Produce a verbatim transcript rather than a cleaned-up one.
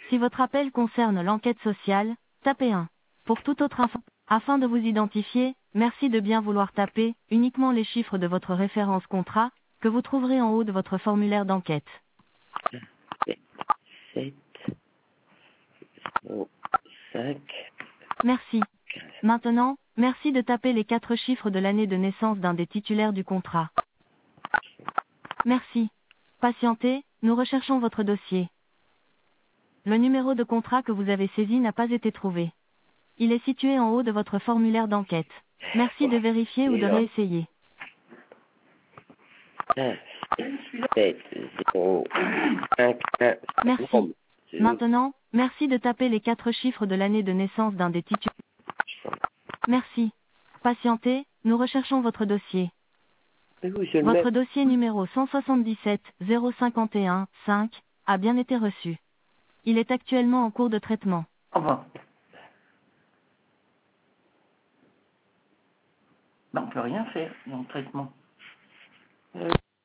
Si votre appel concerne l'enquête sociale, tapez un. Pour toute autre info, afin de vous identifier, merci de bien vouloir taper uniquement les chiffres de votre référence contrat, que vous trouverez en haut de votre formulaire d'enquête. sept, zéro, cinq, Merci. quinze. Maintenant, merci de taper les quatre chiffres de l'année de naissance d'un des titulaires du contrat. Merci. Patientez, nous recherchons votre dossier. Le numéro de contrat que vous avez saisi n'a pas été trouvé. Il est situé en haut de votre formulaire d'enquête. Merci de vérifier ou de réessayer. neuf, sept, zéro, cinq, un. Merci. Maintenant, merci de taper les quatre chiffres de l'année de naissance d'un des titulaires. Merci. Patientez, nous recherchons votre dossier. Votre dossier numéro cent soixante-dix-sept zéro cinquante et un cinq a bien été reçu. Il est actuellement en cours de traitement. Enfin. Ben, on peut rien faire dans le traitement. Euh...